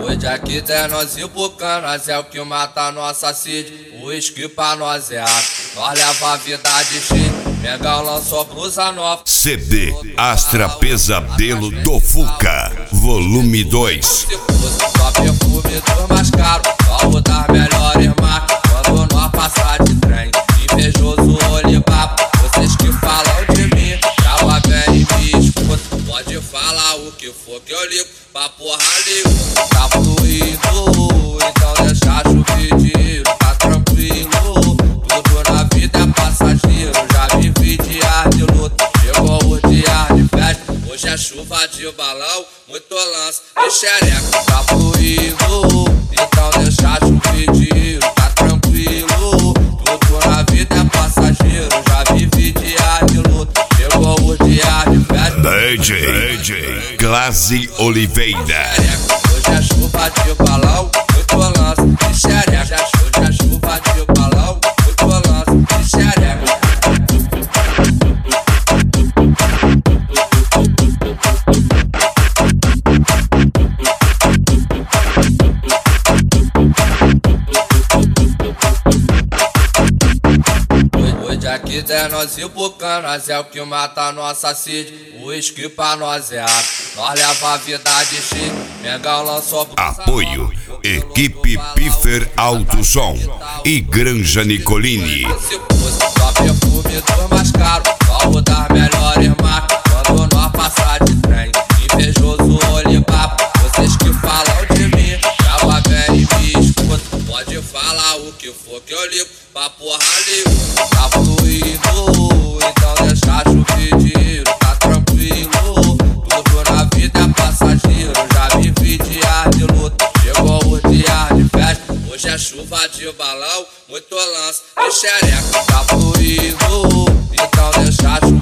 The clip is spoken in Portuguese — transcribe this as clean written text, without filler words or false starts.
Hoje aqui tem nós e pro canas é o que mata nossa sede. O uísque pra nós é água, nós leva a vida de cheio. Mengão lançou blusa nova. CD Astra Pesadelo do Fuca, volume 2. Se fosse só perfume do mais caro, só o das melhores marcas. Quando nós passar de trem, invejoso olho papo. Vocês que falam de mim, trava bem e me escuta. Pode falar o que for que eu ligo, pra porra ligo. Tá fluindo, então deixa chover dinheiro, tá tranquilo. Tudo na vida é passageiro, já vivi dias de luta, chegou o dia de festa. Hoje é chuva de balão, muito lance e xereca. Tá fluindo, então deixa chover dinheiro, tá tranquilo. Tudo na vida é passageiro, já vivi dias de luta, chegou o dia de festa. DJ Glaze Oliveira. Hoje é chuva de balão, muito lance e xereca. Hoje é chuva de balão, muito lance e xereca. Hoje aqui tem nós e pro canas é o que mata nossa sede. O uísque pra nós é água, nós leva a vida de cheio. Mengão lançou Apoio Equipe Piffer Alto Som e Granja Nicolini. Se fosse só perfume do mais caro, só o das melhores marcas. Quando nós passar de trem, invejoso olho papo. Vocês que falam de mim, trava bem e me escuta. Pode falar o que for que eu ligo, pra porra ligo. Tá fluindo, então deixa chover dinheiro, tá tranquilo. Tudo na vida é passageiro, já vivi dias de luta, chegou o dia de festa. Hoje é chuva de balão, muito lance e xereca. Tá fluindo, então deixa chover.